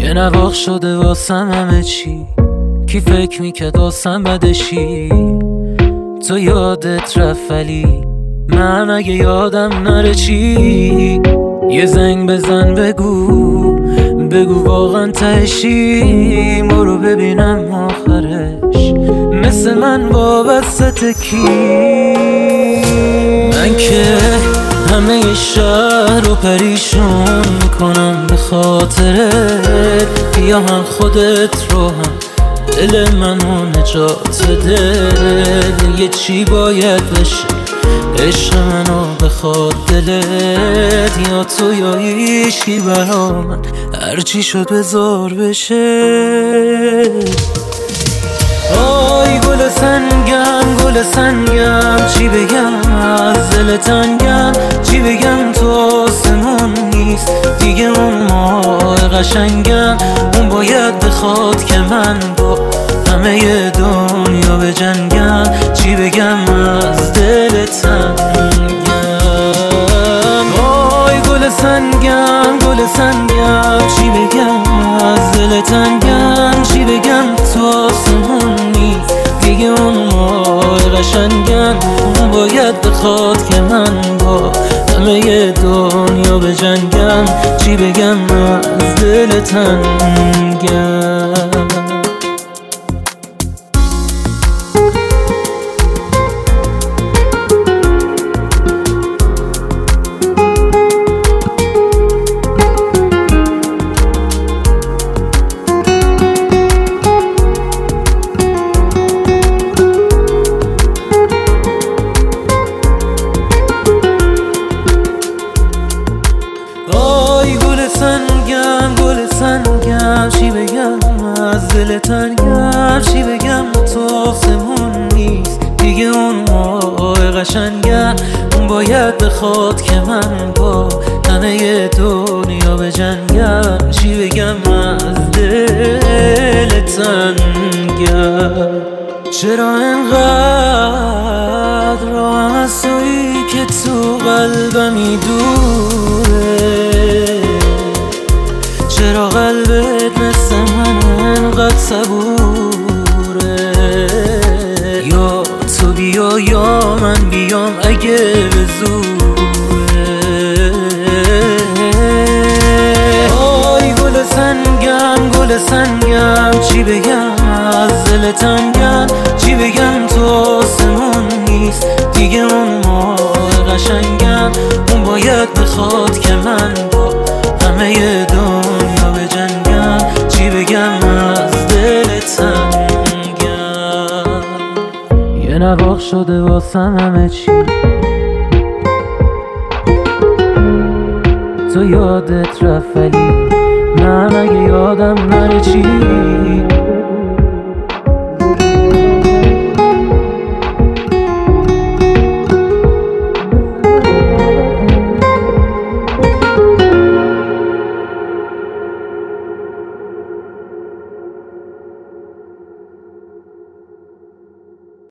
یه نواخ شده واسم همه چی، کی فکر میکرد واسم بدشی. تو یادت رفت ولی من اگه یادم نره چی. یه زنگ بزن بگو واقعا تهشی. برو ببینم آخرش مثل من وابسته کی. من که همه شهر رو پریشون میکنم به خاطرت. بیا هم خودت رو هم دل منو نجات بده. یه چی باید بشه عشق منو بخواد دلت، یا تو یا هیچکی برا من، هرچی شد بذار بشه. آی گل سنگم چی بگم از دل تنگم، چی بگم تو آسمون نیست دیگه اون ماه قشنگم. اون باید بخواد که من با همه دنیا بجنگم. چی بگم از دل تنگم. آی گل سنگم چی بگم از دل تنگم، چی بگم تو آسمون نیست دیگه اون ماه قشنگم. اون باید بخواد که من با همه دنیا بجنگم. چی بگم از دل تنگم. گل سنگم چی بگم از دل تنگم، چی بگم تو آسمون نیست دیگه اون ماه قشنگم. اون باید بخواد که من با همه دنیا بجنگم. چی بگم از دل تنگم. چرا انقدر راهم از تویی که تو قلبمی دوره؟ چرا قلبت مثل من انقدر صبوره؟ یا تو بیا یا من بیام اگه به زوره. آی گل سنگم چی بگم از دل تنگم، چی بگم تو آسمون نیست دیگه اون ماه قشنگم. اون باید بخواد که من با همه دنیا بجنگم. چی بگم از دل تنگم. یه نواخ شده واسم همه چی، تو یادت رفت ولی من اگه یادم نره چی.